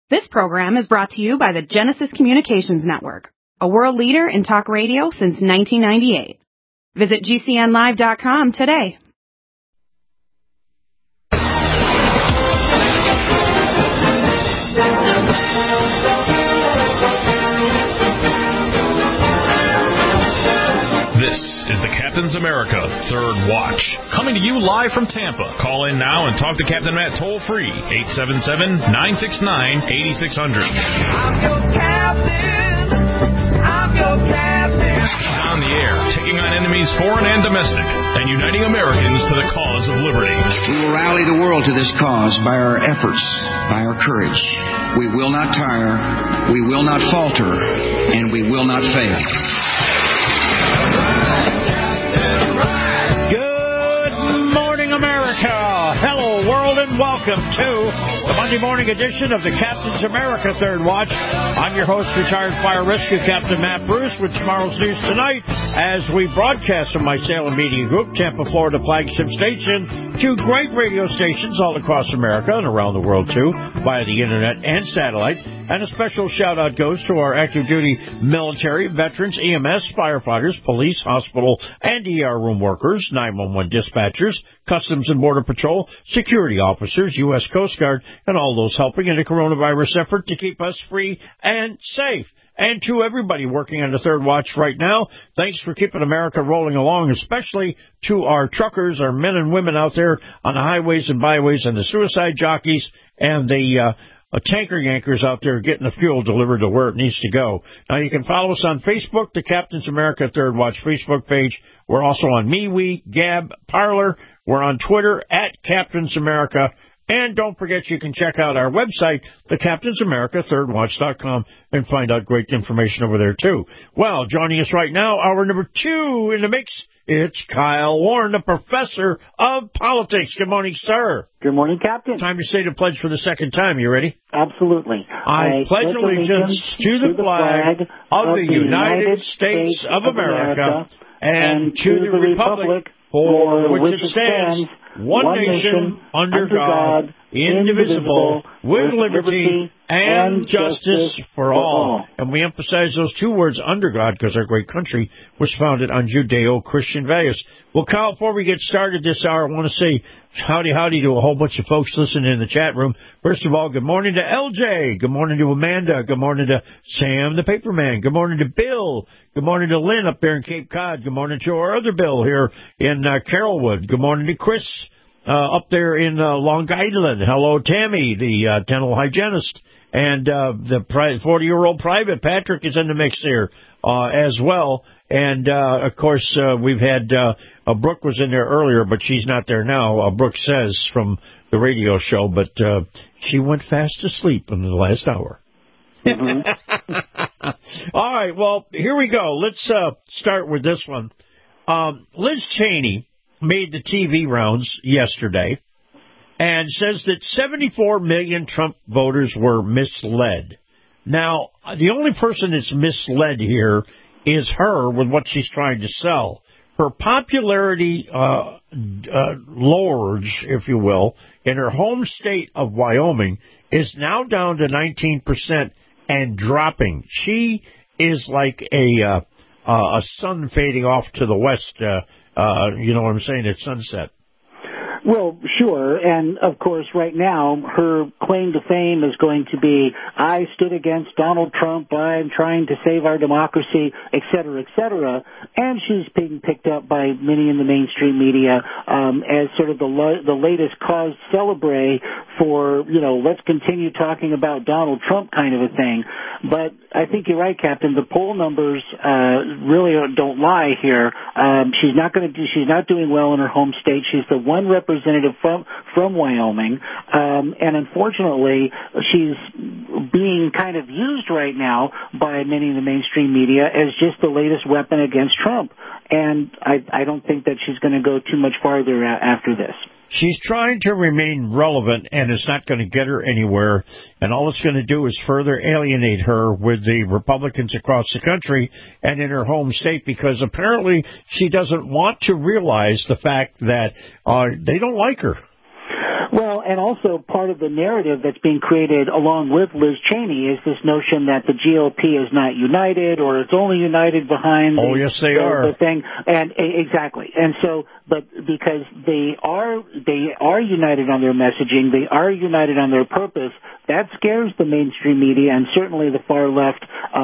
This program is brought to you by the Genesis Communications Network, a world leader in talk radio since 1998. Visit GCNlive.com today. This is the Captain's America Third Watch, coming to you live from Tampa. Call in now and talk to Captain Matt toll-free, 877-969-8600. I'm your captain. I'm your captain. On the air, taking on enemies foreign and domestic, and uniting Americans to the cause of liberty. We will rally the world to this cause by our efforts, by our courage. We will not tire, we will not falter, and we will not fail. Good morning, America. Hello, world, and welcome to the Monday morning edition of the Captain's America Third Watch. I'm your host, retired fire rescue Captain Matt Bruce, with tomorrow's news tonight as we broadcast from my Salem Media Group, Tampa, Florida flagship station, to great radio stations all across America and around the world, too, via the internet and satellite. And a special shout-out goes to our active-duty military, veterans, EMS, firefighters, police, hospital, and ER room workers, 911 dispatchers, Customs and Border Patrol, security officers, U.S. Coast Guard, and all those helping in the coronavirus effort to keep us free and safe. And to everybody working on the Third Watch right now, thanks for keeping America rolling along, especially to our truckers, our men and women out there on the highways and byways, and the suicide jockeys, and the tanker yankers out there getting the fuel delivered to where it needs to go. Now, you can follow us on Facebook, the Captain's America Third Watch Facebook page. We're also on MeWe, Gab, Parler. We're on Twitter, at Captain's America. And don't forget, you can check out our website, thecaptainsamericathirdwatch.com, and find out great information over there, too. Well, joining us right now, hour number 2 in the mix, it's Kyle Warren, the professor of politics. Good morning, sir. Good morning, Captain. Time to say the pledge for the second time. You ready? Absolutely. I pledge allegiance to the flag of the United States of America and to the republic for which it stands, one nation, under God, indivisible, with liberty and justice for all. And we emphasize those two words, under God, because our great country was founded on Judeo-Christian values. Well, Kyle, before we get started this hour, I want to say howdy to a whole bunch of folks listening in the chat room. First of all, good morning to LJ. Good morning to Amanda. Good morning to Sam the Paperman. Good morning to Bill. Good morning to Lynn up there in Cape Cod. Good morning to our other Bill here in Carrollwood. Good morning to Chris up there in Long Island. Hello, Tammy, the dental hygienist. And the 40-year-old private, Patrick, is in the mix here as well. And, of course, we've had Brooke was in there earlier, but she's not there now. Brooke says from the radio show, but she went fast asleep in the last hour. Mm-hmm. All right, well, here we go. Let's start with this one. Liz Cheney made the TV rounds yesterday and says that 74 million Trump voters were misled. Now, the only person that's misled here is her with what she's trying to sell. Her popularity lords, if you will, in her home state of Wyoming is now down to 19% and dropping. She is like a sun fading off to the west, you know what I'm saying, at sunset. Well, sure, and of course right now her claim to fame is going to be, I stood against Donald Trump, I'm trying to save our democracy, et cetera, and she's being picked up by many in the mainstream media as sort of the latest cause celebre for, let's continue talking about Donald Trump kind of a thing. But I think you're right, Captain, the poll numbers really don't lie here. She's not doing well in her home state. She's the one representative from Wyoming, and unfortunately, she's being kind of used right now by many in the mainstream media as just the latest weapon against Trump. And I don't think that she's going to go too much farther after this. She's trying to remain relevant, and it's not going to get her anywhere. And all it's going to do is further alienate her with the Republicans across the country and in her home state, because apparently she doesn't want to realize the fact that they don't like her. Well, and also part of the narrative that's being created along with Liz Cheney is this notion that the GOP is not united, or it's only united behind the thing. And exactly. And so, but because they are united on their messaging, they are united on their purpose, that scares the mainstream media and certainly the far left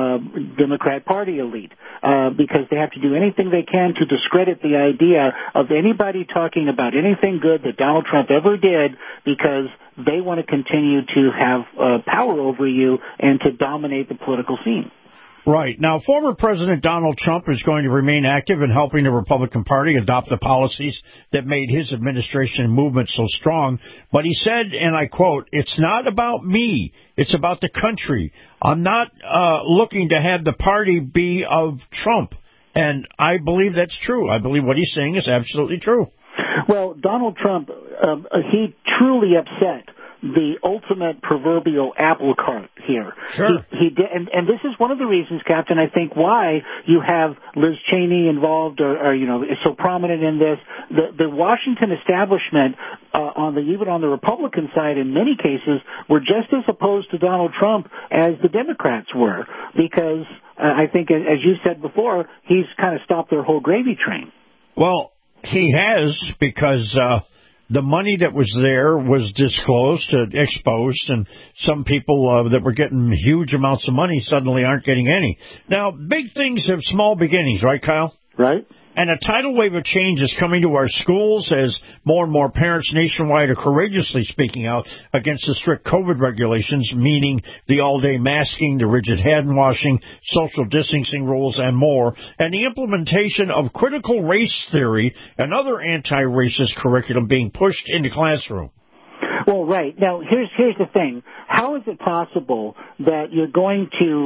Democrat Party elite, because they have to do anything they can to discredit the idea of anybody talking about anything good that Donald Trump ever did, because they want to continue to have power over you and to dominate the political scene. Right. Now, former President Donald Trump is going to remain active in helping the Republican Party adopt the policies that made his administration and movement so strong. But he said, and I quote, "It's not about me. It's about the country. I'm not looking to have the party be of Trump." And I believe that's true. I believe what he's saying is absolutely true. Well, Donald Trump, he truly upset the ultimate proverbial apple cart here. Sure. He did, and this is one of the reasons, Captain, I think why you have Liz Cheney involved, or is so prominent in this. The Washington establishment, even on the Republican side, in many cases, were just as opposed to Donald Trump as the Democrats were, because I think, as you said before, he's kind of stopped their whole gravy train. Well, he has, because the money that was there was disclosed, exposed, and some people that were getting huge amounts of money suddenly aren't getting any. Now, big things have small beginnings, right, Kyle? Right. And a tidal wave of change is coming to our schools as more and more parents nationwide are courageously speaking out against the strict COVID regulations, meaning the all-day masking, the rigid hand washing, social distancing rules, and more, and the implementation of critical race theory and other anti-racist curriculum being pushed into classroom. Well, right. Now, here's the thing. How is it possible that you're going to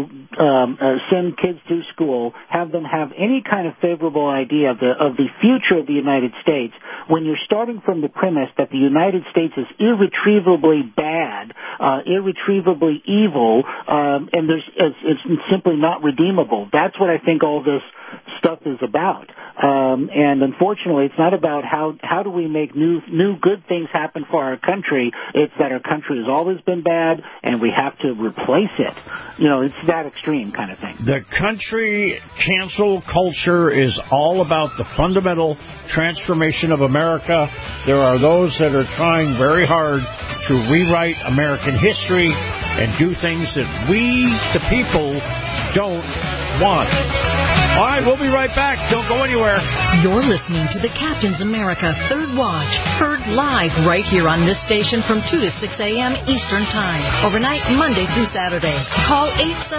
send kids through school, have them have any kind of favorable idea of the future of the United States, when you're starting from the premise that the United States is irretrievably bad, irretrievably evil, and it's simply not redeemable? That's what I think all this stuff is about. And unfortunately, it's not about how do we make new good things happen for our country. It's that our country has always been bad, and we have to replace it. It's that extreme kind of thing. The country cancel culture is all about the fundamental transformation of America. There are those that are trying very hard to rewrite American history and do things that we, the people, don't want. All right, we'll be right back. Don't go anywhere. You're listening to the Captain's America Third Watch, heard live right here on this station from 2 to 6 a.m. Eastern Time, overnight Monday through Saturday. Call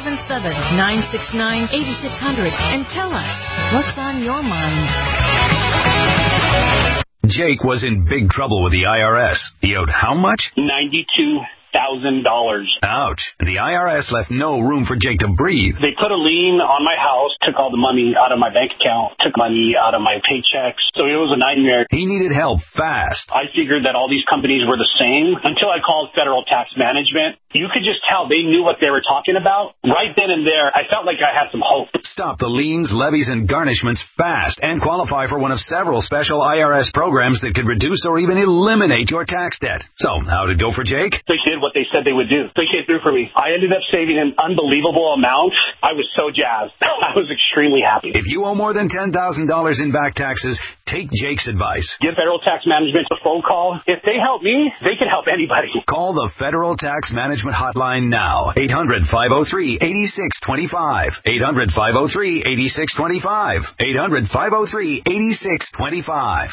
877-969-8600 and tell us what's on your mind. Jake was in big trouble with the IRS. He owed how much? $92,000. Ouch. The IRS left no room for Jake to breathe. They put a lien on my house, took all the money out of my bank account, took money out of my paychecks. So it was a nightmare. He needed help fast. I figured that all these companies were the same until I called Federal Tax Management. You could just tell they knew what they were talking about. Right then and there, I felt like I had some hope. Stop the liens, levies, and garnishments fast and qualify for one of several special IRS programs that could reduce or even eliminate your tax debt. So, how did it go for Jake? They did what they said they would do. They came through for me. I ended up saving an unbelievable amount. I was so jazzed. I was extremely happy. If you owe more than $10,000 in back taxes, take Jake's advice. Give Federal Tax Management a phone call. If they help me, they can help anybody. Call the Federal Tax Management hotline now. 800-503-8625. 800-503-8625. 800-503-8625.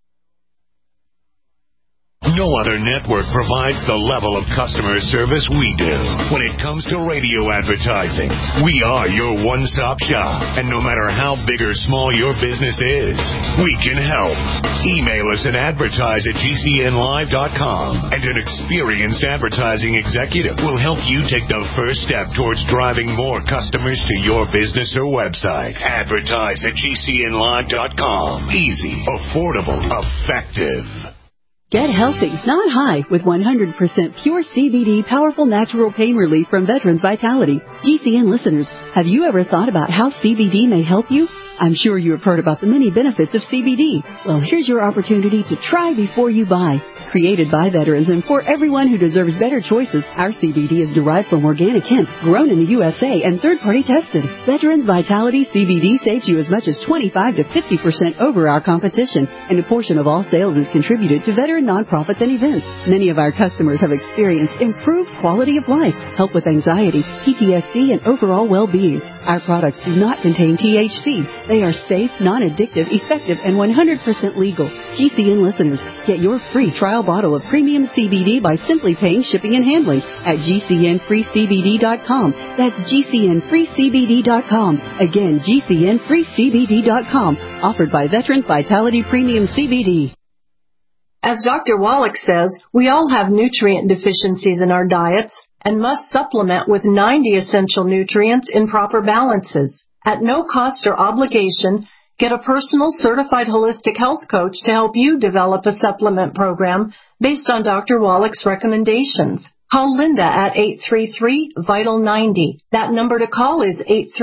No other network provides the level of customer service we do. When it comes to radio advertising, we are your one-stop shop. And no matter how big or small your business is, we can help. Email us and advertise at GCNlive.com. And an experienced advertising executive will help you take the first step towards driving more customers to your business or website. Advertise at GCNlive.com. Easy, affordable, effective. Get healthy, not high, with 100% pure CBD powerful natural pain relief from Veterans Vitality. GCN listeners, have you ever thought about how CBD may help you? I'm sure you have heard about the many benefits of CBD. Well, here's your opportunity to try before you buy. Created by veterans and for everyone who deserves better choices, our CBD is derived from organic hemp, grown in the USA, and third-party tested. Veterans Vitality CBD saves you as much as 25 to 50% over our competition, and a portion of all sales is contributed to veteran nonprofits and events. Many of our customers have experienced improved quality of life, help with anxiety, PTSD, and overall well-being. Our products do not contain THC. They are safe, non-addictive, effective, and 100% legal. GCN listeners, get your free trial bottle of premium CBD by simply paying shipping and handling at GCNFreeCBD.com. That's GCNFreeCBD.com. Again, GCNFreeCBD.com. Offered by Veterans Vitality Premium CBD. As Dr. Wallach says, we all have nutrient deficiencies in our diets and must supplement with 90 essential nutrients in proper balances. At no cost or obligation, get a personal certified holistic health coach to help you develop a supplement program based on Dr. Wallach's recommendations. Call Linda at 833-VITAL-90. That number to call is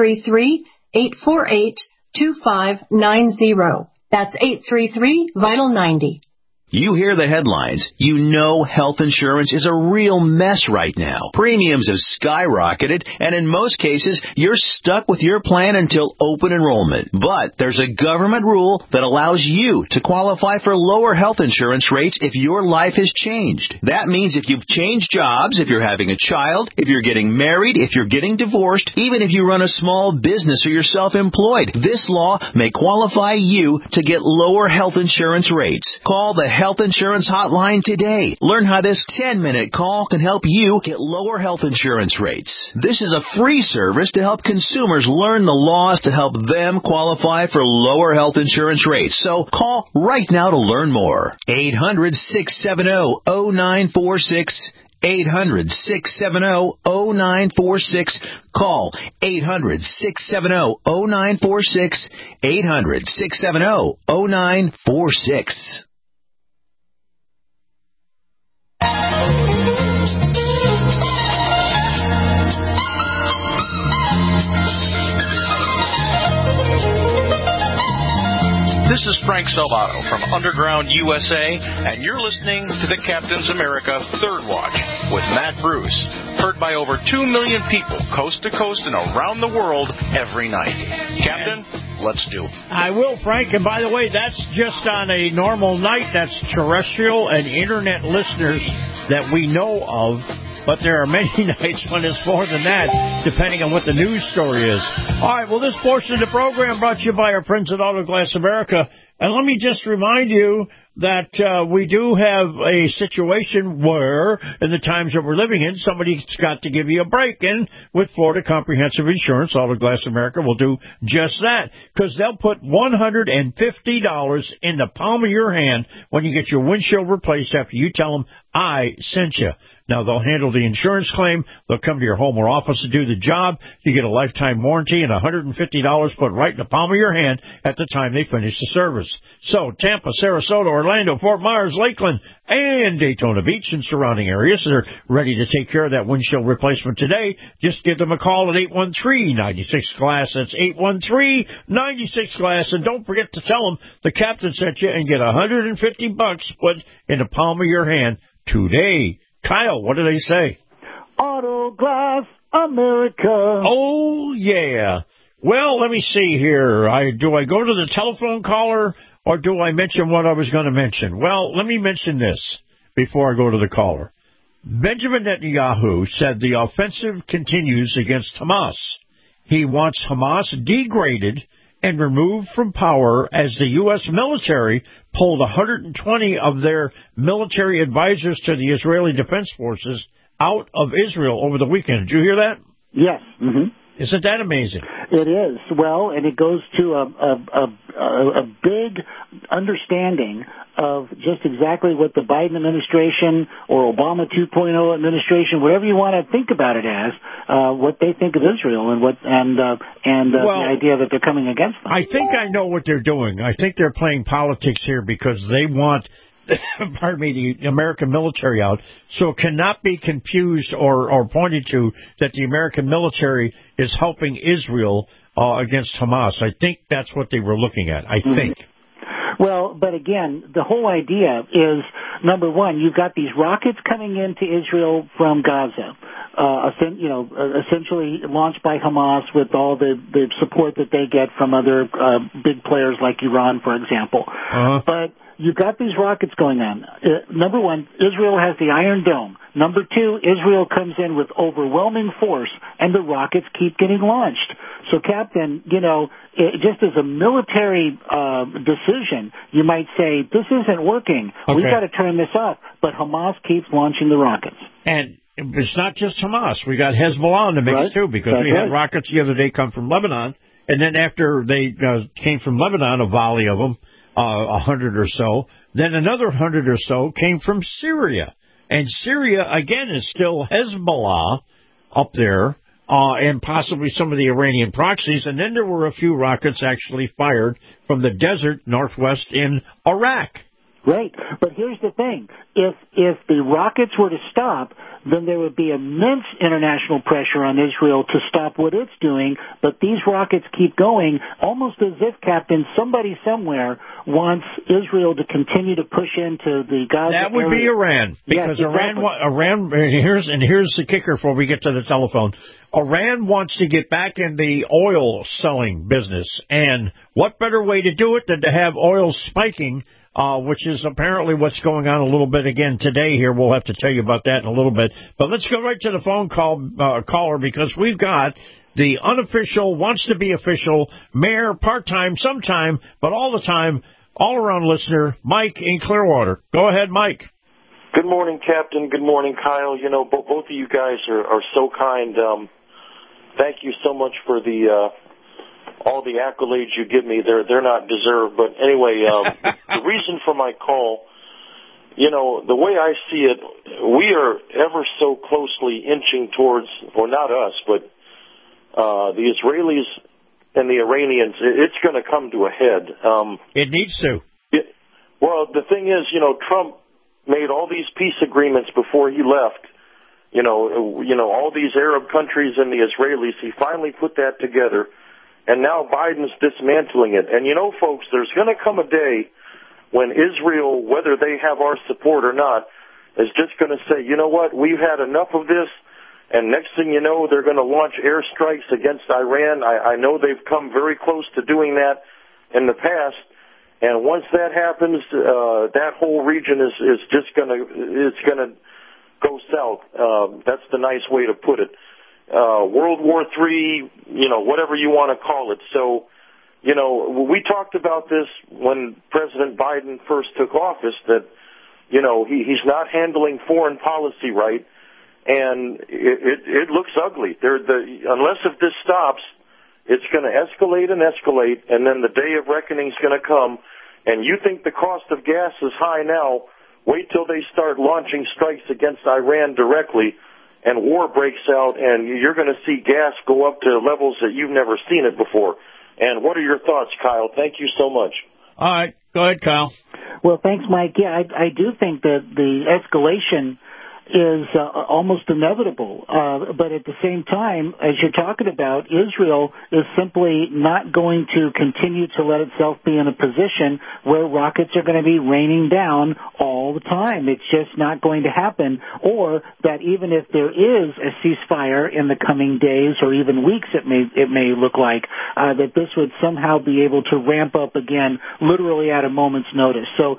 833-848-2590. That's 833-VITAL-90. You hear the headlines. You know health insurance is a real mess right now. Premiums have skyrocketed, and in most cases, you're stuck with your plan until open enrollment. But there's a government rule that allows you to qualify for lower health insurance rates if your life has changed. That means if you've changed jobs, if you're having a child, if you're getting married, if you're getting divorced, even if you run a small business or you're self-employed, this law may qualify you to get lower health insurance rates. Call the Health Insurance Hotline today. Learn how this 10-minute call can help you get lower health insurance rates. This is a free service to help consumers learn the laws to help them qualify for lower health insurance rates. So call right now to learn more. 800-670-0946. 800-670-0946. Call 800-670-0946. 800-670-0946. This is Frank Salvato from Underground USA, and you're listening to the Captain's America Third Watch with Matt Bruce, heard by over 2 million people coast to coast and around the world every night. Captain, let's do it. I will, Frank, and by the way, that's just on a normal night. That's terrestrial and internet listeners that we know of. But there are many nights when it's more than that, depending on what the news story is. All right, well, this portion of the program brought to you by our friends at Auto Glass America. And let me just remind you that we do have a situation where, in the times that we're living in, somebody's got to give you a break. And with Florida Comprehensive Insurance, Auto Glass America will do just that, because they'll put $150 in the palm of your hand when you get your windshield replaced after you tell them, I sent you. Now, they'll handle the insurance claim. They'll come to your home or office to do the job. You get a lifetime warranty and $150 put right in the palm of your hand at the time they finish the service. So, Tampa, Sarasota, Orlando, Fort Myers, Lakeland, and Daytona Beach and surrounding areas are ready to take care of that windshield replacement today. Just give them a call at 813-96-GLASS. That's 813-96-GLASS. And don't forget to tell them the captain sent you and get $150 put in the palm of your hand today. Kyle, what do they say? Auto Glass America. Oh, yeah. Well, let me see here. Do I go to the telephone caller or do I mention what I was going to mention? Well, let me mention this before I go to the caller. Benjamin Netanyahu said the offensive continues against Hamas. He wants Hamas degraded and removed from power as the U.S. military pulled 120 of their military advisors to the Israeli Defense Forces out of Israel over the weekend. Did you hear that? Yes. Mm-hmm. Isn't that amazing? It is. Well, and it goes to a big understanding of just exactly what the Biden administration or Obama 2.0 administration, whatever you want to think about it as, what they think of Israel and the idea that they're coming against them. I think I know what they're doing. I think they're playing politics here because they want the American military out, so it cannot be confused or pointed to that the American military is helping Israel against Hamas. I think that's what they were looking at, I think. Well, but again, the whole idea is number one, you've got these rockets coming into Israel from Gaza, essentially launched by Hamas with all the support that they get from other big players like Iran, for example. But you've got these rockets going on. Number one, Israel has the Iron Dome. Number two, Israel comes in with overwhelming force, and the rockets keep getting launched. So, Captain, just as a military decision, you might say, this isn't working. Okay. We've got to turn this off. But Hamas keeps launching the rockets. And it's not just Hamas. We got Hezbollah in the mix, too, because we had rockets the other day come from Lebanon. And then after they came from Lebanon, a volley of them, 100 or so, then another 100 or so came from Syria. And Syria, again, is still Hezbollah up there, and possibly some of the Iranian proxies. And then there were a few rockets actually fired from the desert northwest in Iraq. Right. But here's the thing. If the rockets were to stop, then there would be immense international pressure on Israel to stop what it's doing. But these rockets keep going, almost as if, Captain, somebody somewhere wants Israel to continue to push into the Gaza That would area. be Iran, because yes, exactly. Iran. Here's the kicker before we get to the telephone. Iran wants to get back in the oil selling business, and what better way to do it than to have oil spiking? Which is apparently what's going on a little bit again today here. We'll have to tell you about that in a little bit. But let's go right to the phone caller, because we've got the unofficial, wants to be official, mayor, part-time, sometime, but all the time, all-around listener, Mike in Clearwater. Go ahead, Mike. Good morning, Captain. Good morning, Kyle. Both of you guys are so kind. Thank you so much for all the accolades you give me. They're not deserved. But anyway, the reason for my call, the way I see it, we are ever so closely inching towards, or not us, but the Israelis and the Iranians, it's going to come to a head. It needs to. Well, the thing is, Trump made all these peace agreements before he left. All these Arab countries and the Israelis, he finally put that together. And now Biden's dismantling it. And folks, there's going to come a day when Israel, whether they have our support or not, is just going to say, you know what, we've had enough of this. And next thing you know, they're going to launch airstrikes against Iran. I know they've come very close to doing that in the past. And once that happens, that whole region is just going to go south. That's the nice way to put it. World War III, whatever you want to call it. So, we talked about this when President Biden first took office, that, he's not handling foreign policy right, and it looks ugly. Unless if this stops, it's going to escalate, and then the day of reckoning is going to come, and you think the cost of gas is high now, wait till they start launching strikes against Iran directly, and war breaks out, and you're going to see gas go up to levels that you've never seen it before. And what are your thoughts, Kyle? Thank you so much. All right. Go ahead, Kyle. Well, thanks, Mike. Yeah, I do think that the escalation is almost inevitable. But at the same time, as you're talking about, Israel is simply not going to continue to let itself be in a position where rockets are going to be raining down all the time. It's just not going to happen. Or that even if there is a ceasefire in the coming days or even weeks, it may look like, that this would somehow be able to ramp up again literally at a moment's notice. So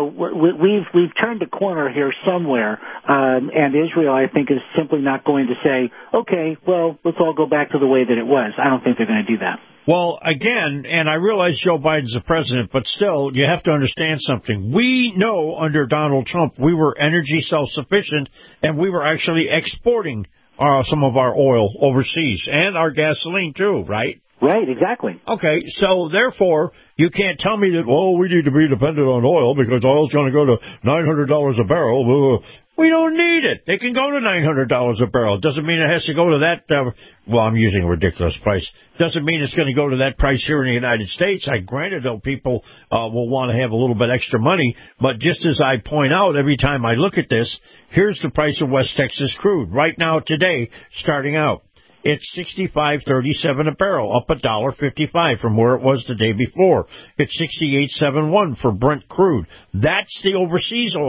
we've turned a corner here somewhere. And Israel, I think, is simply not going to say, okay, well, let's all go back to the way that it was. I don't think they're going to do that. Well, again, and I realize Joe Biden's the president, but still, you have to understand something. We know under Donald Trump we were energy self-sufficient, and we were actually exporting some of our oil overseas, and our gasoline, too, right? Right, exactly. Okay, so therefore, you can't tell me that, we need to be dependent on oil because oil's going to go to $900 a barrel. We don't need it. They can go to $900 a barrel. Doesn't mean it has to go to that, I'm using a ridiculous price. Doesn't mean it's going to go to that price here in the United States. Granted, though, people will want to have a little bit extra money, but just as I point out every time I look at this, here's the price of West Texas crude. Right now, today, starting out, it's $65.37 a barrel, up $1.55 from where it was the day before. It's $68.71 for Brent crude. That's the overseas oil.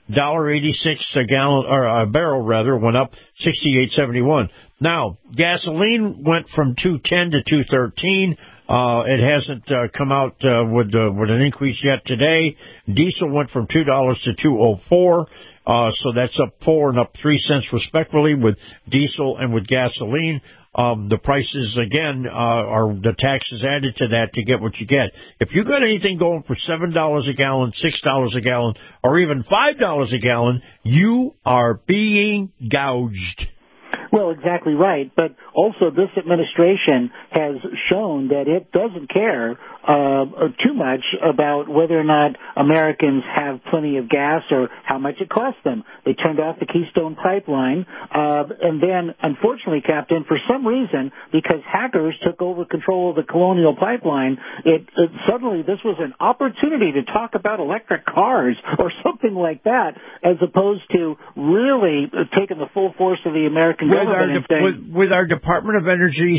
$1.86 a gallon, or a barrel rather, went up 68.71. Now, gasoline went from $2.10 to $2.13. It hasn't come out with an increase yet today. Diesel went from $2 to $2.04. So that's up 4 and up 3 cents respectively with diesel and with gasoline. The prices, again, are the taxes added to that to get what you get. If you got anything going for $7 a gallon, $6 a gallon, or even $5 a gallon, you are being gouged. Well, exactly right. But also this administration has shown that it doesn't care too much about whether or not Americans have plenty of gas or how much it costs them. They turned off the Keystone Pipeline. And then, unfortunately, Captain, for some reason, because hackers took over control of the Colonial Pipeline, suddenly this was an opportunity to talk about electric cars or something like that, as opposed to really taking the full force of the American government. With our Department of Energy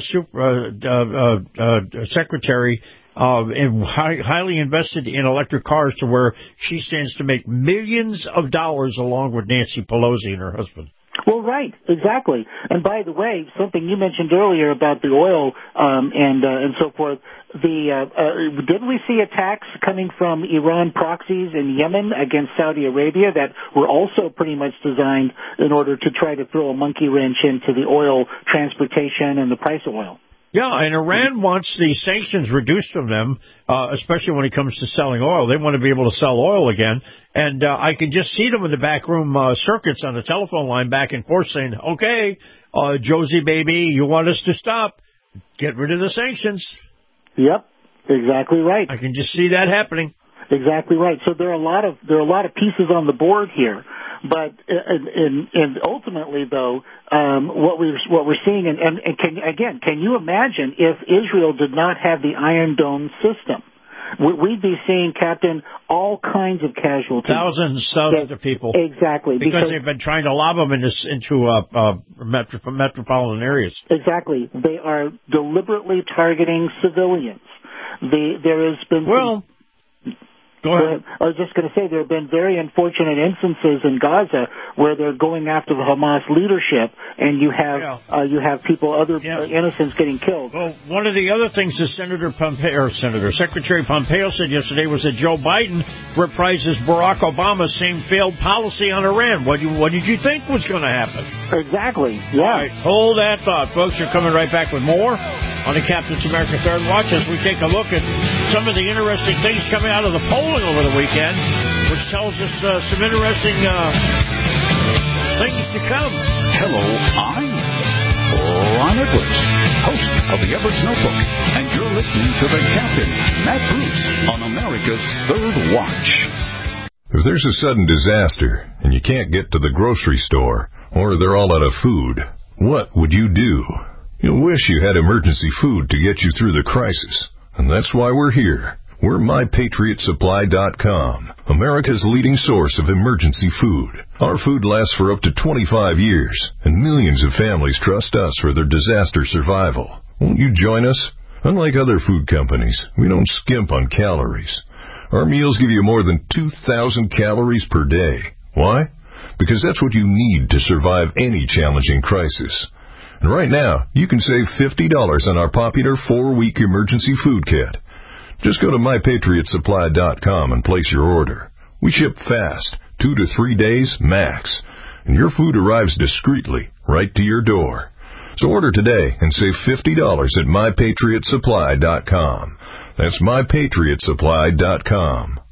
secretary highly invested in electric cars to where she stands to make millions of dollars along with Nancy Pelosi and her husband. Well, right, exactly. And by the way, something you mentioned earlier about the oil and so forth, didn't we see attacks coming from Iran proxies in Yemen against Saudi Arabia that were also pretty much designed in order to try to throw a monkey wrench into the oil transportation and the price of oil? Yeah, and Iran wants the sanctions reduced from them, especially when it comes to selling oil. They want to be able to sell oil again. And I can just see them in the backroom circuits on the telephone line back and forth saying, okay, Josie, baby, you want us to stop. Get rid of the sanctions. Yep, exactly right. I can just see that happening. Exactly right. So there are a lot of pieces on the board here, but and ultimately though, what we're seeing and can you imagine if Israel did not have the Iron Dome system? We'd be seeing, Captain, all kinds of casualties. Thousands of people. Exactly. Because they've been trying to lob them into metropolitan areas. Exactly. They are deliberately targeting civilians. There has been... Well... Go ahead. I was just going to say there have been very unfortunate instances in Gaza where they're going after the Hamas leadership, and you have innocents getting killed. Well, one of the other things that Secretary Pompeo said yesterday was that Joe Biden reprises Barack Obama's same failed policy on Iran. What did you think was going to happen? Exactly. Yeah. All right, hold that thought, folks. You're coming right back with more on the Captain's America Third Watch as we take a look at some of the interesting things coming out of the polling over the weekend, which tells us some interesting things to come. Hello, I'm Ron Edwards, host of the Edwards Notebook, and you're listening to the Captain, Matt Bruce, on America's Third Watch. If there's a sudden disaster and you can't get to the grocery store, or they're all out of food, what would you do? You'll wish you had emergency food to get you through the crisis, and that's why we're here. We're MyPatriotSupply.com, America's leading source of emergency food. Our food lasts for up to 25 years, and millions of families trust us for their disaster survival. Won't you join us? Unlike other food companies, we don't skimp on calories. Our meals give you more than 2,000 calories per day. Why? Because that's what you need to survive any challenging crisis. And right now, you can save $50 on our popular 4-week emergency food kit. Just go to MyPatriotSupply.com and place your order. We ship fast, 2 to 3 days max, and your food arrives discreetly right to your door. So order today and save $50 at MyPatriotSupply.com. That's MyPatriotSupply.com.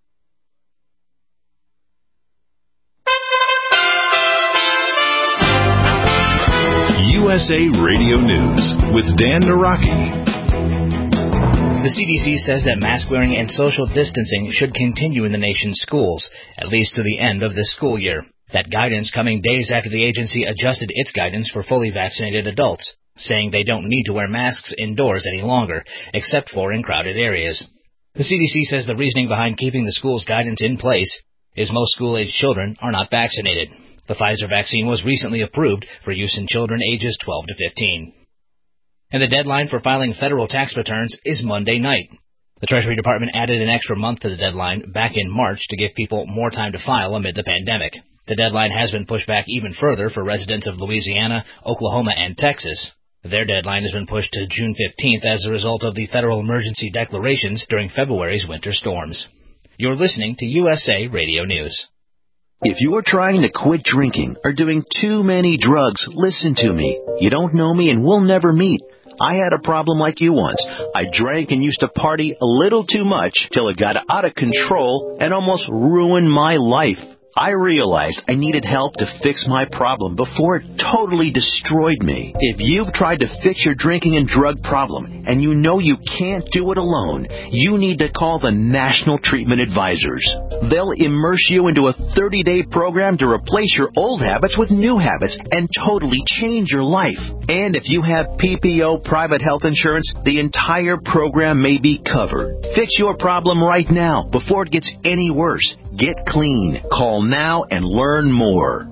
USA Radio News with Dan Naraki. The CDC says that mask wearing and social distancing should continue in the nation's schools, at least through the end of this school year. That guidance coming days after the agency adjusted its guidance for fully vaccinated adults, saying they don't need to wear masks indoors any longer, except for in crowded areas. The CDC says the reasoning behind keeping the school's guidance in place is most school-age children are not vaccinated. The Pfizer vaccine was recently approved for use in children ages 12 to 15. And the deadline for filing federal tax returns is Monday night. The Treasury Department added an extra month to the deadline back in March to give people more time to file amid the pandemic. The deadline has been pushed back even further for residents of Louisiana, Oklahoma, and Texas. Their deadline has been pushed to June 15th as a result of the federal emergency declarations during February's winter storms. You're listening to USA Radio News. If you're trying to quit drinking or doing too many drugs, listen to me. You don't know me and we'll never meet. I had a problem like you once. I drank and used to party a little too much till it got out of control and almost ruined my life. I realized I needed help to fix my problem before it totally destroyed me. If you've tried to fix your drinking and drug problem and you know you can't do it alone, you need to call the National Treatment Advisors. They'll immerse you into a 30-day program to replace your old habits with new habits and totally change your life. And if you have PPO private health insurance, the entire program may be covered. Fix your problem right now before it gets any worse. Get clean. Call now and learn more.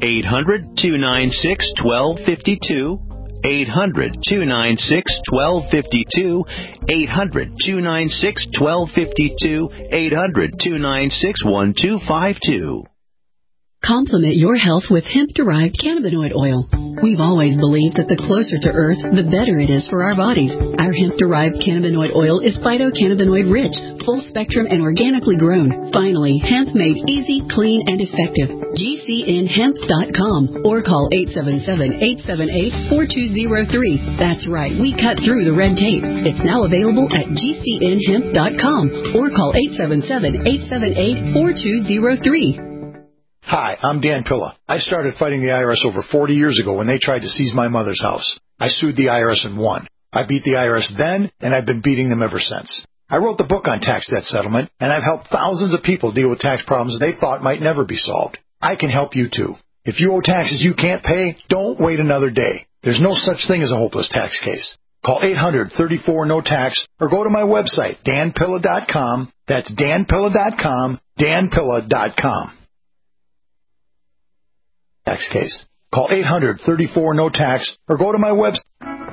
800-296-1252. 800-296-1252. 800-296-1252. 800-296-1252. Complement your health with hemp-derived cannabinoid oil. We've always believed that the closer to Earth, the better it is for our bodies. Our hemp-derived cannabinoid oil is phytocannabinoid-rich, full-spectrum, and organically grown. Finally, hemp made easy, clean, and effective. GCNhemp.com or call 877-878-4203. That's right, we cut through the red tape. It's now available at GCNhemp.com or call 877-878-4203. Hi, I'm Dan Pilla. I started fighting the IRS over 40 years ago when they tried to seize my mother's house. I sued the IRS and won. I beat the IRS then, and I've been beating them ever since. I wrote the book on tax debt settlement, and I've helped thousands of people deal with tax problems they thought might never be solved. I can help you too. If you owe taxes you can't pay, don't wait another day. There's no such thing as a hopeless tax case. Call 800-34-NO-TAX or go to my website, danpilla.com. That's danpilla.com, danpilla.com. Tax case. Call 800-34-NO-TAX or go to my website.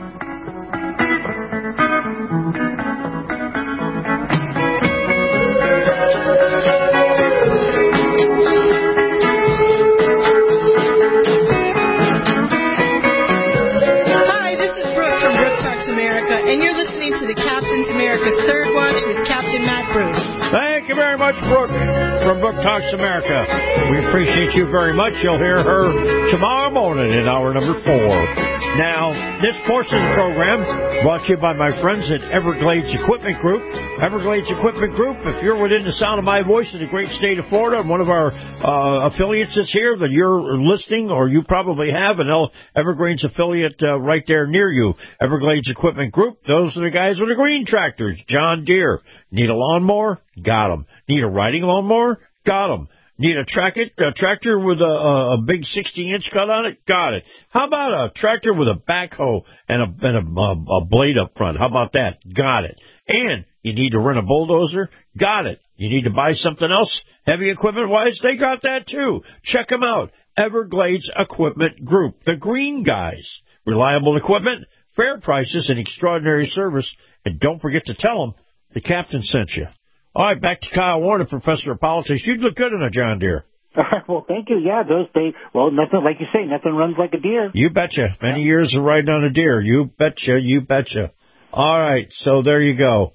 Hi, this is Brooke from Brooke Talks America, and you're listening to the Captain's America Third Watch with Captain Matt Bruce. Thank you very much, Brooke, from Brooke Talks America. We appreciate you very much. You'll hear her tomorrow morning in hour number 4. Now, this portion of the program brought to you by my friends at Everglades Equipment Group. Everglades Equipment Group, if you're within the sound of my voice in the great state of Florida, and one of our affiliates is here that you're listening, or you probably have, an Everglades affiliate right there near you. Everglades Equipment Group, those are the guys with the green tractors. John Deere. Need a lawnmower? Got them. Need a riding lawnmower? Got them. Need a tractor with a big 60-inch cut on it? Got it. How about a tractor with a backhoe and a blade up front? How about that? Got it. And you need to rent a bulldozer? Got it. You need to buy something else heavy equipment-wise? They got that too. Check them out. Everglades Equipment Group. The green guys. Reliable equipment, fair prices, and extraordinary service. And don't forget to tell them the captain sent you. All right, back to Kyle Warner, professor of politics. You'd look good in a John Deere. Well, thank you. Yeah, nothing, like you say, nothing runs like a deer. You betcha. Many years of riding on a deer. You betcha, you betcha. All right, so there you go.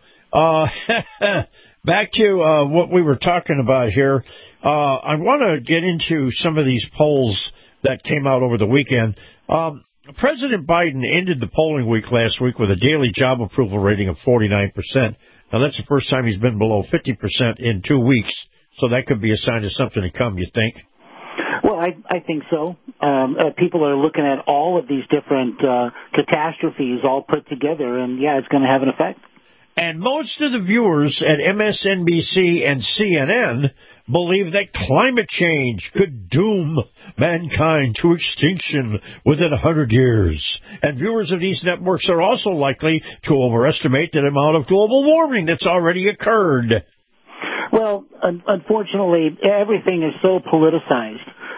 Back to what we were talking about here. I want to get into some of these polls that came out over the weekend. President Biden ended the polling week last week with a daily job approval rating of 49%. Now, that's the first time he's been below 50% in 2 weeks, so that could be a sign of something to come, you think? Well, I think so. People are looking at all of these different catastrophes all put together, and, yeah, it's going to have an effect. And most of the viewers at MSNBC and CNN believe that climate change could doom mankind to extinction within 100 years. And viewers of these networks are also likely to overestimate the amount of global warming that's already occurred. Well, unfortunately, everything is so politicized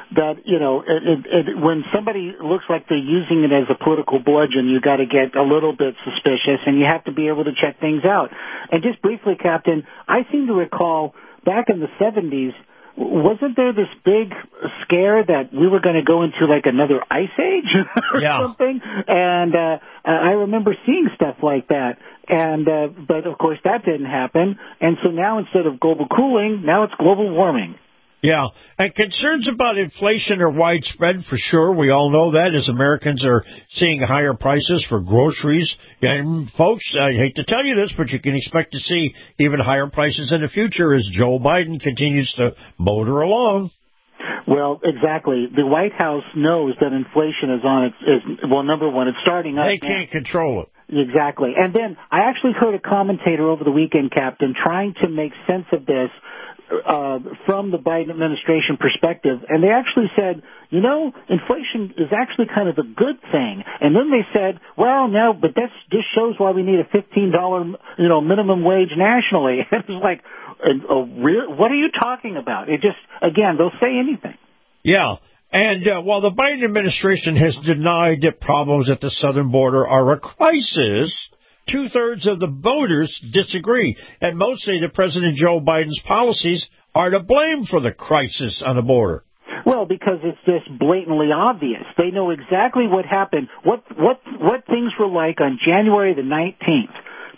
that, you know, when somebody looks like they're using it as a political bludgeon, you got to get a little bit suspicious, and you have to be able to check things out. And just briefly, Captain, I seem to recall back in the 70s, wasn't there this big scare that we were going to go into like another ice age or something? And I remember seeing stuff like that. And but of course that didn't happen. And so now instead of global cooling, now it's global warming. Yeah, and concerns about inflation are widespread for sure. We all know that as Americans are seeing higher prices for groceries. And folks, I hate to tell you this, but you can expect to see even higher prices in the future as Joe Biden continues to motor along. Well, exactly. The White House knows that inflation is on well, number one, it's starting up. They can't control it. Exactly. And then I actually heard a commentator over the weekend, Captain, trying to make sense of this from the Biden administration perspective, and they actually said, you know, inflation is actually kind of a good thing. And then they said, well, no, but this shows why we need a $15, minimum wage nationally. It was like, what are you talking about? It just, again, they'll say anything. Yeah. And while the Biden administration has denied that problems at the southern border are a crisis, 2/3 of the voters disagree, and most say that President Joe Biden's policies are to blame for the crisis on the border. Well, because it's just blatantly obvious. They know exactly what happened, what things were like on January the 19th,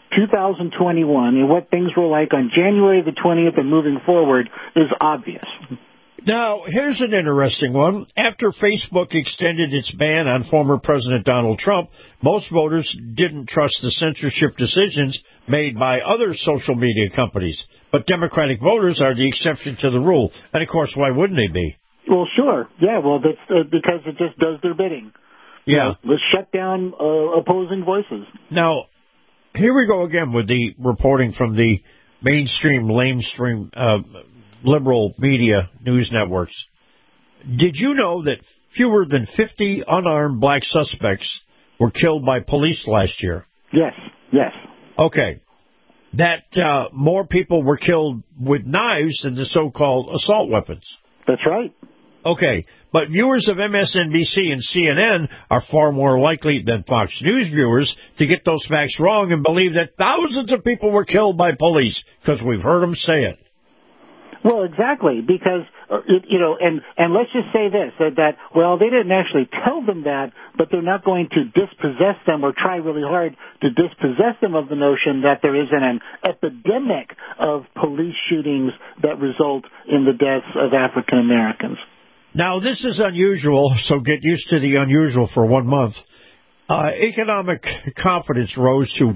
2021, and what things were like on January the 20th and moving forward is obvious. Now, here's an interesting one. After Facebook extended its ban on former President Donald Trump, most voters didn't trust the censorship decisions made by other social media companies. But Democratic voters are the exception to the rule. And, of course, why wouldn't they be? Well, sure. Yeah, well, that's because it just does their bidding. Yeah. Let's shut down opposing voices. Now, here we go again with the reporting from the mainstream, lamestream liberal media news networks. Did you know that fewer than 50 unarmed black suspects were killed by police last year? Yes. Okay. That more people were killed with knives than the so-called assault weapons. That's right. Okay. But viewers of MSNBC and CNN are far more likely than Fox News viewers to get those facts wrong and believe that thousands of people were killed by police because we've heard them say it. Well, exactly, because, and let's just say this, that, well, they didn't actually tell them that, but they're not going to dispossess them or try really hard to dispossess them of the notion that there isn't an epidemic of police shootings that result in the deaths of African Americans. Now, this is unusual, so get used to the unusual for 1 month. Economic confidence rose to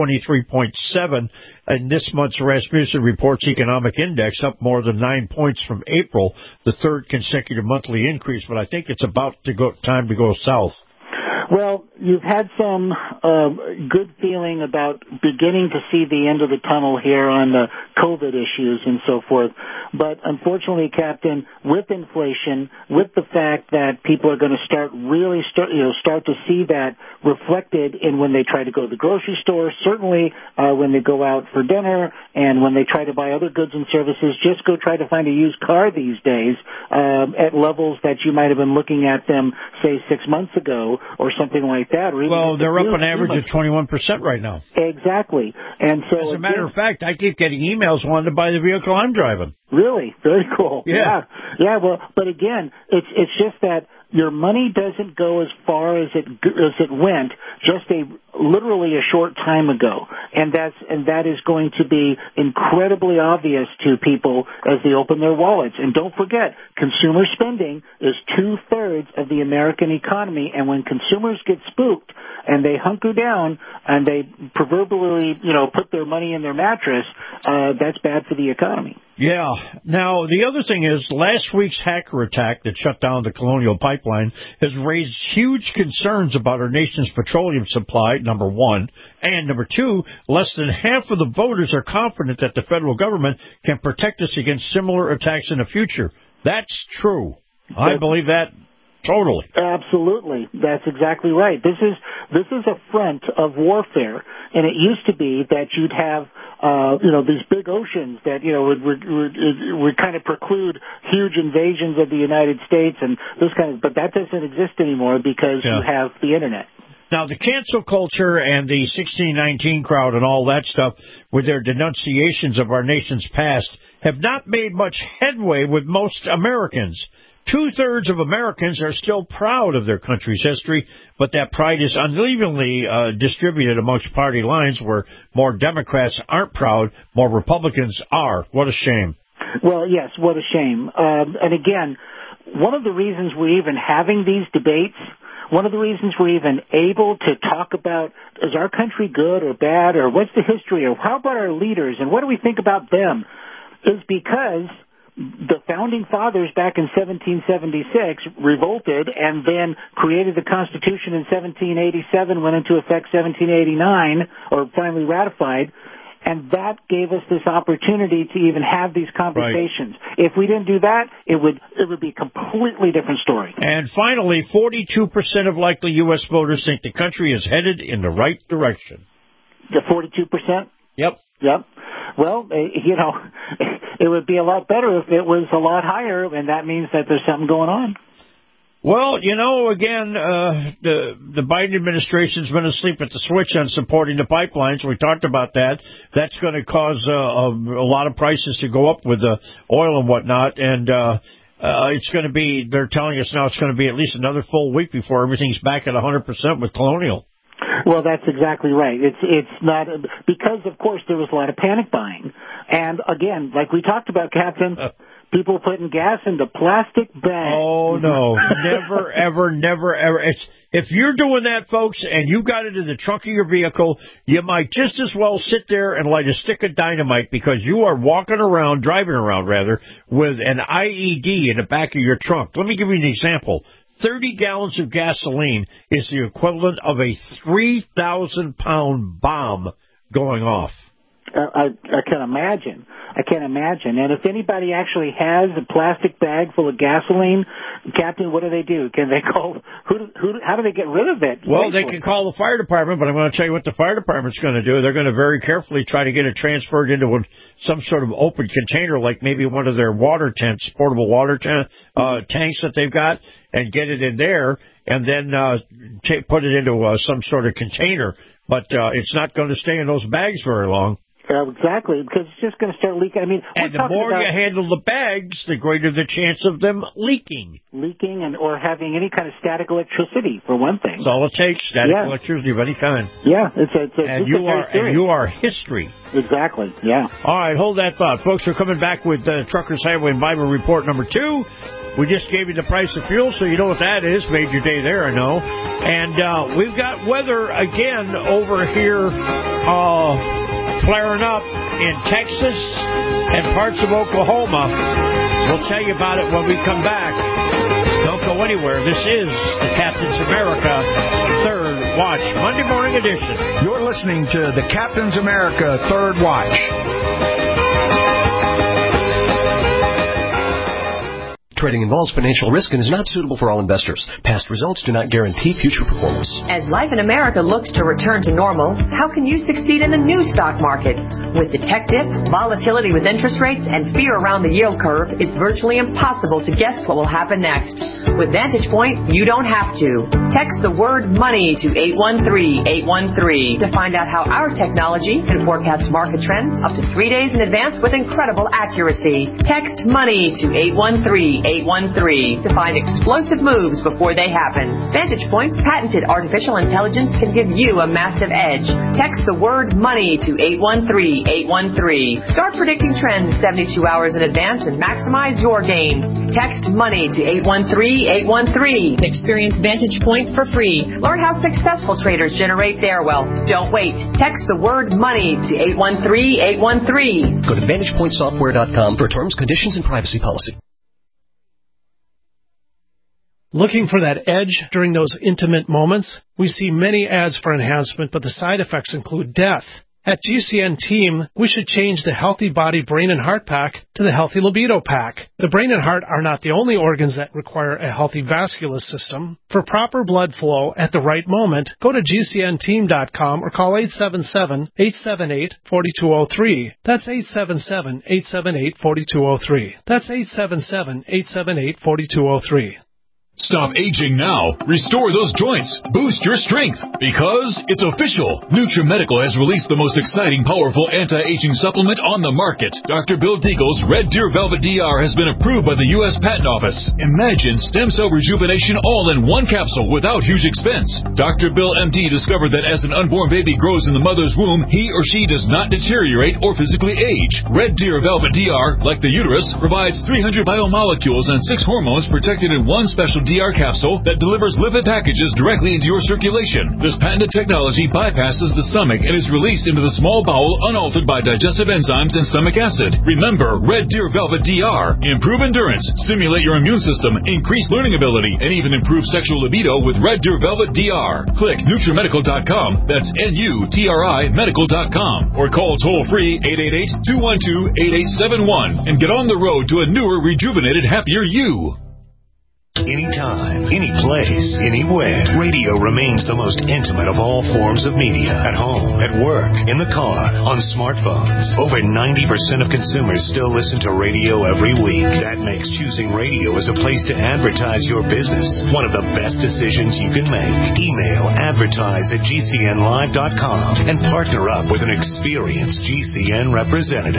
123.7 in this month's Rasmussen Reports Economic Index, up more than 9 points from April, the third consecutive monthly increase, but I think it's about time to go south. Well, you've had some good feeling about beginning to see the end of the tunnel here on the COVID issues and so forth. But unfortunately, Captain, with inflation, with the fact that people are going to start to see that reflected in when they try to go to the grocery store, certainly when they go out for dinner and when they try to buy other goods and services, just go try to find a used car these days at levels that you might have been looking at them, say, 6 months ago or something like that. Or well, they're up an average of 21% right now. Exactly. And so, as a matter of fact, I keep getting emails wanting to buy the vehicle I'm driving. Really? Very cool. Yeah. Well, but again, it's just that your money doesn't go as far as it went just literally a short time ago, and that is going to be incredibly obvious to people as they open their wallets. And don't forget, consumer spending is 2/3 of the American economy, and when consumers get spooked and they hunker down and they proverbially, put their money in their mattress, that's bad for the economy. Yeah. Now, the other thing is last week's hacker attack that shut down the Colonial Pipeline has raised huge concerns about our nation's petroleum supply, number one. And number two, less than half of the voters are confident that the federal government can protect us against similar attacks in the future. That's true. I believe that Totally. Absolutely. That's exactly right. This is a front of warfare, and it used to be that you'd have these big oceans that would kind of preclude huge invasions of the United States and this kind of, but that doesn't exist anymore because you have the internet. Now, the cancel culture and the 1619 crowd and all that stuff with their denunciations of our nation's past have not made much headway with most Americans. 2/3 of Americans are still proud of their country's history, but that pride is unevenly distributed amongst party lines where more Democrats aren't proud, more Republicans are. What a shame. Well, yes, what a shame. And again, one of the reasons we're even having these debates, one of the reasons we're even able to talk about, is our country good or bad, or what's the history, or how about our leaders, and what do we think about them, is because the founding fathers back in 1776 revolted and then created the Constitution in 1787, went into effect 1789, or finally ratified, and that gave us this opportunity to even have these conversations. Right. If we didn't do that, it would be a completely different story. And finally, 42% of likely U.S. voters think the country is headed in the right direction. The 42%? Yep. Well, it would be a lot better if it was a lot higher, and that means that there's something going on. Well, again, the Biden administration's been asleep at the switch on supporting the pipelines. We talked about that. That's going to cause a lot of prices to go up with the oil and whatnot, and it's going to be, they're telling us now it's going to be at least another full week before everything's back at 100% with Colonial. Well, that's exactly right. It's not, because, of course, there was a lot of panic buying. And, again, like we talked about, Captain, people putting gas into plastic bags. Oh, no. Never, ever, never, ever. If you're doing that, folks, and you got it in the trunk of your vehicle, you might just as well sit there and light a stick of dynamite, because you are driving around, with an IED in the back of your trunk. Let me give you an example. 30 gallons of gasoline is the equivalent of a 3,000-pound bomb going off. I can imagine. And if anybody actually has a plastic bag full of gasoline, Captain, what do? Can they call? How do they get rid of it? Well, they can call the fire department, but I'm going to tell you what the fire department's going to do. They're going to very carefully try to get it transferred into some sort of open container, like maybe one of their water tents, portable water tanks that they've got, and get it in there, and then put it into some sort of container. But it's not going to stay in those bags very long. Exactly, because it's just going to start leaking. And the more you handle the bags, the greater the chance of them leaking. Or having any kind of static electricity, for one thing. That's all it takes, electricity of any kind. Yeah, and you are history. Exactly, yeah. All right, hold that thought. Folks, we're coming back with Truckers Highway and Bible Report number 2. We just gave you the price of fuel, so you know what that is. Made your day there, I know. And we've got weather again over here flaring up in Texas and parts of Oklahoma. We'll tell you about it when we come back. Don't go anywhere. This is the Captain's America Third Watch, Monday morning edition. You're listening to the Captain's America Third Watch. Trading involves financial risk and is not suitable for all investors. Past results do not guarantee future performance. As life in America looks to return to normal, how can you succeed in the new stock market? With the tech dip, volatility with interest rates, and fear around the yield curve, it's virtually impossible to guess what will happen next. With Vantage Point, you don't have to. Text the word money to 813-813 to find out how our technology can forecast market trends up to 3 days in advance with incredible accuracy. Text money to 813-813 to find explosive moves before they happen. Vantage Point's patented artificial intelligence can give you a massive edge. Text the word money to 813-813. Start predicting trends 72 hours in advance and maximize your gains. Text money to 813-813. Experience Vantage Point for free. Learn how successful traders generate their wealth. Don't wait. Text the word money to 813-813. Go to VantagePointSoftware.com for terms, conditions, and privacy policy. Looking for that edge during those intimate moments? We see many ads for enhancement, but the side effects include death. At GCN Team, we should change the Healthy Body, Brain, and Heart Pack to the Healthy Libido Pack. The brain and heart are not the only organs that require a healthy vascular system. For proper blood flow at the right moment, go to GCNteam.com or call 877-878-4203. That's 877-878-4203. That's 877-878-4203. Stop aging now. Restore those joints. Boost your strength. Because it's official. NutriMedical has released the most exciting, powerful anti-aging supplement on the market. Dr. Bill Deagle's Red Deer Velvet DR has been approved by the U.S. Patent Office. Imagine stem cell rejuvenation all in one capsule without huge expense. Dr. Bill MD discovered that as an unborn baby grows in the mother's womb, he or she does not deteriorate or physically age. Red Deer Velvet DR, like the uterus, provides 300 biomolecules and 6 hormones protected in one special DR capsule that delivers lipid packages directly into your circulation. This patented technology bypasses the stomach and is released into the small bowel unaltered by digestive enzymes and stomach acid. Remember, Red Deer Velvet DR. Improve endurance, stimulate your immune system, increase learning ability, and even improve sexual libido with Red Deer Velvet DR. Click NutriMedical.com, that's NUTRI Medical.com, or call toll-free 888-212-8871 and get on the road to a newer, rejuvenated, happier you. Anytime, any place, anywhere. Radio remains the most intimate of all forms of media. At home, at work, in the car, on smartphones. Over 90% of consumers still listen to radio every week. That makes choosing radio as a place to advertise your business one of the best decisions you can make. Email advertise@gcnlive.com and partner up with an experienced GCN representative.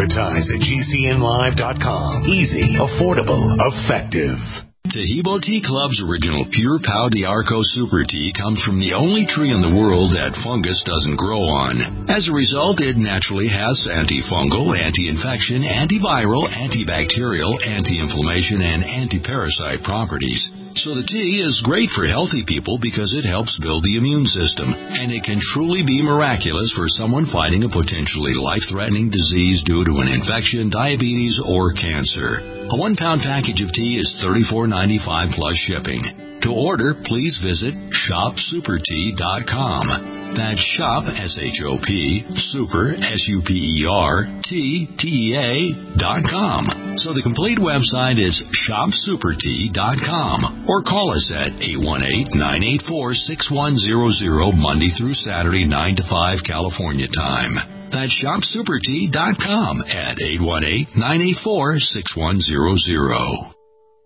Advertise@gcnlive.com. Easy, affordable, effective. Tahibo Tea Club's original Pure Pau d'Arco Super Tea comes from the only tree in the world that fungus doesn't grow on. As a result, it naturally has antifungal, anti-infection, antiviral, antibacterial, anti-inflammation, and anti-parasite properties. So the tea is great for healthy people because it helps build the immune system, and it can truly be miraculous for someone fighting a potentially life-threatening disease due to an infection, diabetes, or cancer. A 1-pound package of tea is $34.95 plus shipping. To order, please visit shopsupertea.com. That's shop, S-H-O-P, super, SUPER, So the complete website is shopsupertea.com, or call us at 818-984-6100 Monday through Saturday, 9 to 5 California time. That's shopsupertea.com at 818-984-6100.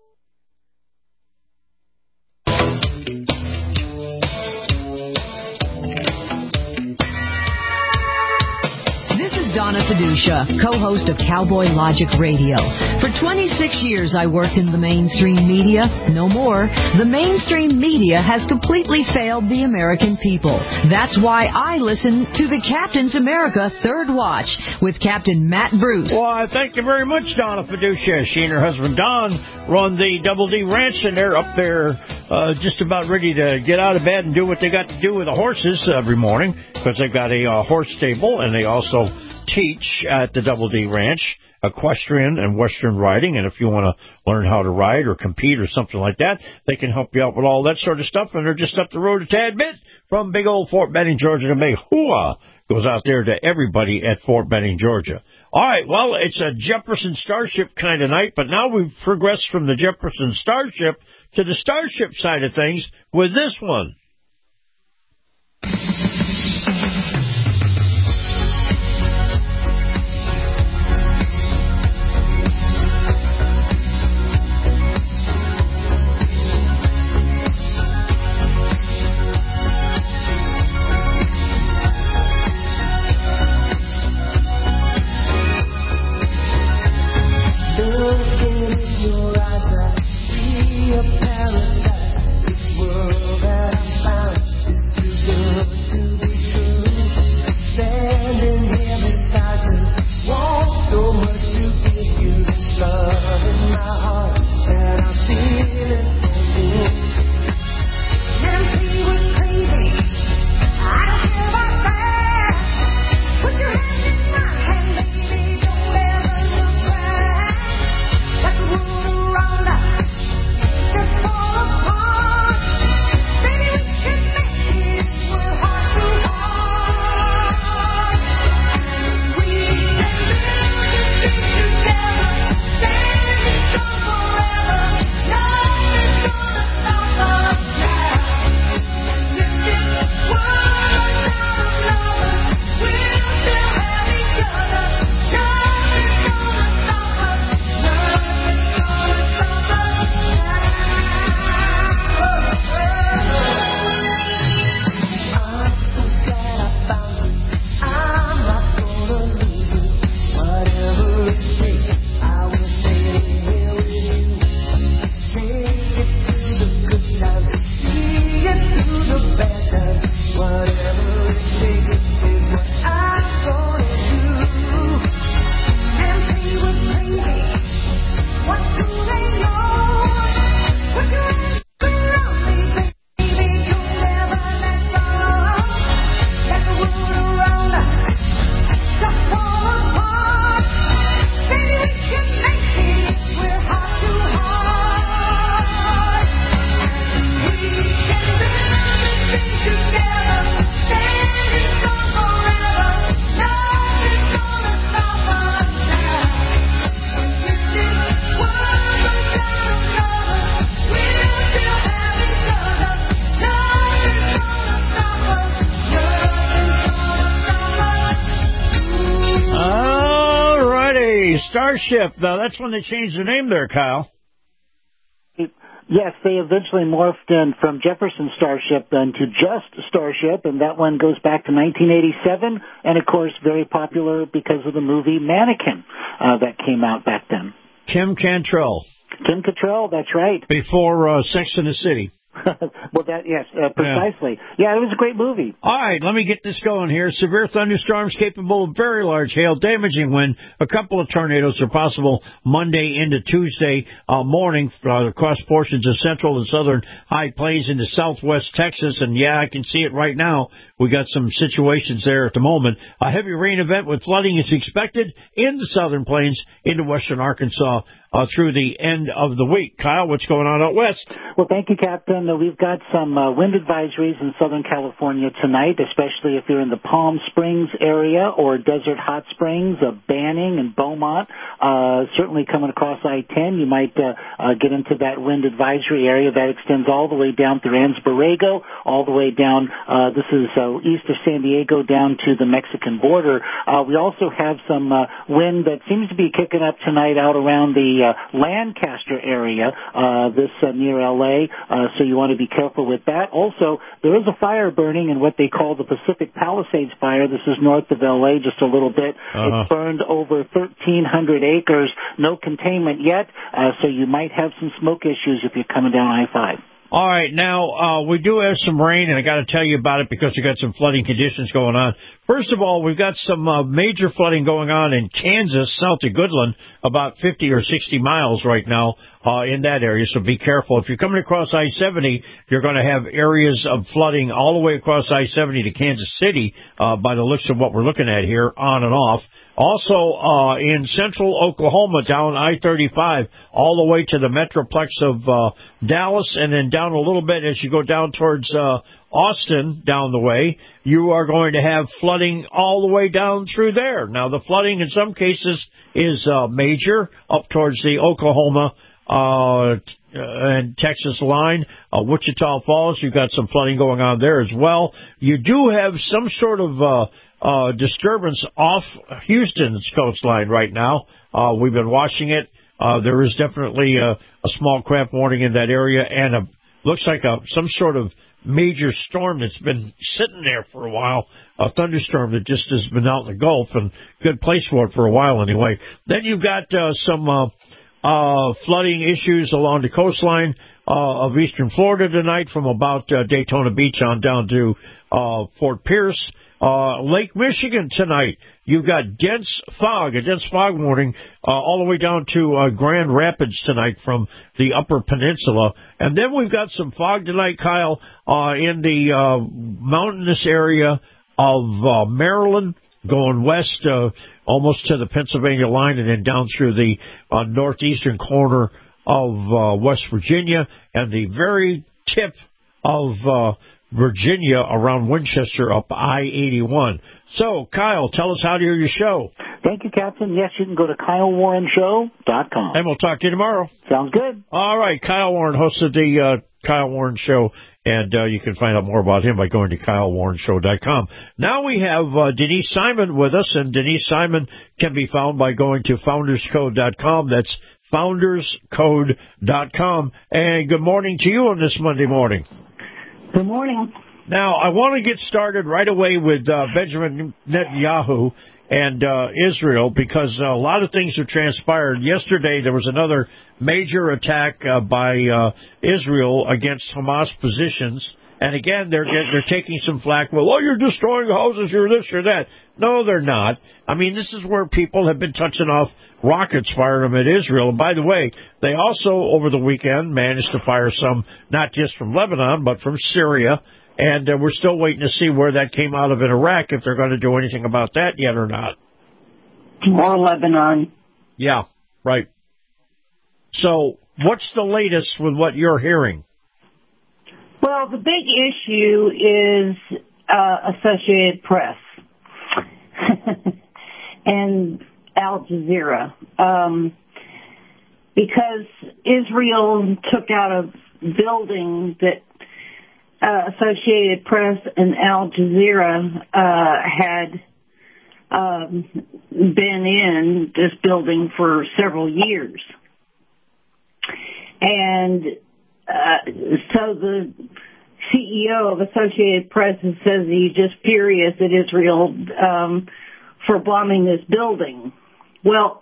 Donna Fiducia, co-host of Cowboy Logic Radio. For 26 years, I worked in the mainstream media. No more. The mainstream media has completely failed the American people. That's why I listen to the Captain's America Third Watch with Captain Matt Bruce. Well, thank you very much, Donna Fiducia. She and her husband, Don, run the Double D Ranch, and they're up there just about ready to get out of bed and do what they got to do with the horses every morning, because they've got a horse stable, and they also teach at the Double D Ranch equestrian and western riding, and if you want to learn how to ride or compete or something like that, they can help you out with all that sort of stuff, and they're just up the road a tad bit from big old Fort Benning, Georgia. To make hooah goes out there to everybody at Fort Benning, Georgia. All right, well, it's a Jefferson Starship kind of night, but now we've progressed from the Jefferson Starship to the Starship side of things with this one. Your eyes, I see a paradise. This world that I'm Starship. That's when they changed the name there, Kyle. Yes, they eventually morphed in from Jefferson Starship then to just Starship, and that one goes back to 1987, and of course very popular because of the movie Mannequin that came out back then. Kim Cattrall. Kim Cattrall, that's right. Before Sex and the City. Well, precisely. Yeah, it was a great movie. All right, let me get this going here. Severe thunderstorms capable of very large hail, damaging wind. A couple of tornadoes are possible Monday into Tuesday morning across portions of central and southern high plains into southwest Texas. And, yeah, I can see it right now. We got some situations there at the moment. A heavy rain event with flooding is expected in the southern plains into western Arkansas through the end of the week. Kyle, what's going on out west? Well, thank you, Captain. We've got some wind advisories in Southern California tonight, especially if you're in the Palm Springs area or Desert Hot Springs, Banning and Beaumont. Certainly coming across I-10, you might get into that wind advisory area. That extends all the way down through Ansborrego, all the way down, this is east of San Diego, down to the Mexican border. We also have some wind that seems to be kicking up tonight out around the Lancaster area, near L.A., so you want to be careful with that. Also, there is a fire burning in what they call the Pacific Palisades Fire. This is north of L.A., just a little bit. It's burned over 1,300 acres. No containment yet, so you might have some smoke issues if you're coming down I-5. All right, now, we do have some rain, and I got to tell you about it because we got some flooding conditions going on. First of all, we've got some major flooding going on in Kansas, south of Goodland, about 50 or 60 miles right now in that area, so be careful. If you're coming across I-70, you're going to have areas of flooding all the way across I-70 to Kansas City by the looks of what we're looking at here, on and off. Also, in central Oklahoma, down I-35, all the way to the metroplex of Dallas, and then down a little bit as you go down towards Austin, down the way, you are going to have flooding all the way down through there. Now, the flooding in some cases is major up towards the Oklahoma and Texas line. Wichita Falls, you've got some flooding going on there as well. You do have some sort of disturbance off Houston's coastline right now. We've been watching it. There is definitely a small craft warning in that area, and looks like some sort of major storm that's been sitting there for a while, a thunderstorm that just has been out in the Gulf, and good place for it for a while anyway. Then you've got some flooding issues along the coastline of eastern Florida tonight from about Daytona Beach on down to Fort Pierce. Lake Michigan tonight, you've got dense fog, a dense fog warning all the way down to Grand Rapids tonight from the Upper Peninsula. And then we've got some fog tonight, Kyle, in the mountainous area of Maryland, going west almost to the Pennsylvania line, and then down through the northeastern corner of West Virginia and the very tip of Virginia around Winchester up I-81. So, Kyle, tell us how to hear your show. Thank you, Captain. Yes, you can go to KyleWarrenShow.com. And we'll talk to you tomorrow. Sounds good. All right, Kyle Warren, host of the Kyle Warren Show, and you can find out more about him by going to KyleWarrenShow.com. Now we have Denise Simon with us, and Denise Simon can be found by going to FoundersCode.com. That's FoundersCode.com. And good morning to you on this Monday morning. Good morning. Now, I want to get started right away with Benjamin Netanyahu and Israel, because a lot of things have transpired. Yesterday, there was another major attack by Israel against Hamas positions. And again, they're taking some flack. Well, oh, you're destroying houses, you're this, you're that. No, they're not. I mean, this is where people have been touching off rockets, firing them at Israel. And by the way, they also, over the weekend, managed to fire some, not just from Lebanon, but from Syria. And we're still waiting to see where that came out of in Iraq, if they're going to do anything about that yet or not. Or Lebanon. Yeah, right. So what's the latest with what you're hearing? Well, the big issue is Associated Press and Al Jazeera. Because Israel took out a building that Associated Press and Al Jazeera had been in this building for several years. And so the CEO of Associated Press says he's just furious at Israel for bombing this building. Well,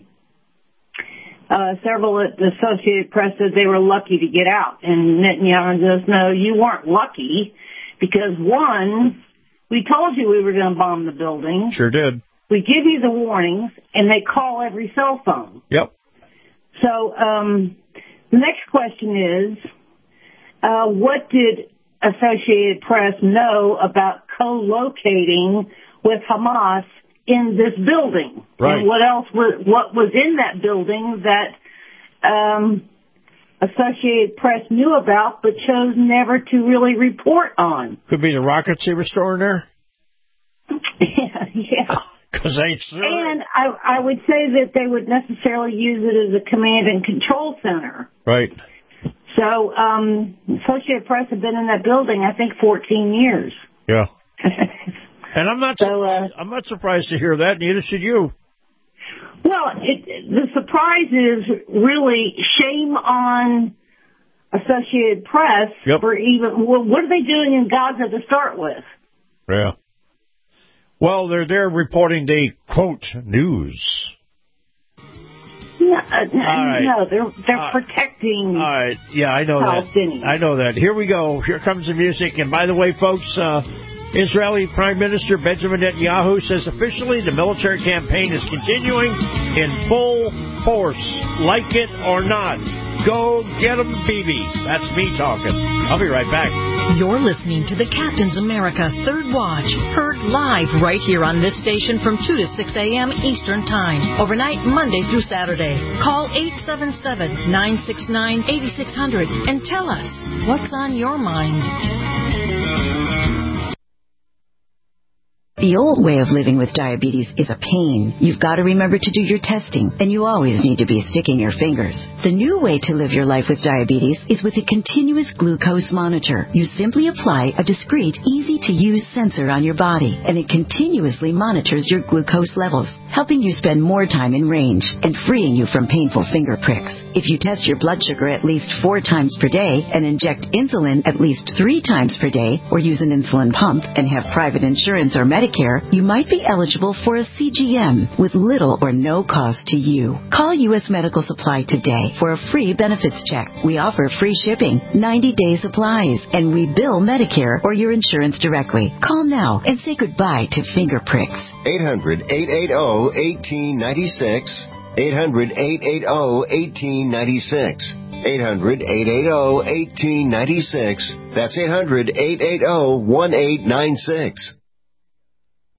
several at the Associated Press said they were lucky to get out. And Netanyahu says, no, you weren't lucky because, one, we told you we were going to bomb the building. Sure did. We give you the warnings, and they call every cell phone. Yep. So the next question is, what did Associated Press know about co-locating with Hamas in this building? Right. And what was in that building that Associated Press knew about but chose never to really report on? Could be the rockets they were storing there. Yeah. And I would say that they would necessarily use it as a command and control center. Right. So Associated Press have been in that building, I think, 14 years. Yeah. And I'm not surprised to hear that. Neither should you. Well, the surprise is really shame on Associated Press for even. Well, what are they doing in Gaza to start with? Yeah. Well, they're there reporting the quote news. Yeah, right. No, they're protecting. All right. Yeah, I know Palestinians. that. I know that. Here we go. Here comes the music. And by the way, folks, Israeli Prime Minister Benjamin Netanyahu says officially the military campaign is continuing in full force, like it or not. Go get 'em, Bibi. That's me talking. I'll be right back. You're listening to the Captain's America Third Watch, heard live right here on this station from 2 to 6 a.m. Eastern Time, overnight Monday through Saturday. Call 877-969-8600 and tell us what's on your mind. The old way of living with diabetes is a pain. You've got to remember to do your testing, and you always need to be sticking your fingers. The new way to live your life with diabetes is with a continuous glucose monitor. You simply apply a discreet, easy-to-use sensor on your body, and it continuously monitors your glucose levels, helping you spend more time in range and freeing you from painful finger pricks. If you test your blood sugar at least 4 times per day and inject insulin at least 3 times per day, or use an insulin pump and have private insurance or Medicare, you might be eligible for a CGM with little or no cost to you. Call U.S. Medical Supply today for a free benefits check. We offer free shipping, 90-day supplies, and we bill Medicare or your insurance directly. Call now and say goodbye to finger pricks. 800-880-1896. 800-880-1896. 800-880-1896. That's 800-880-1896.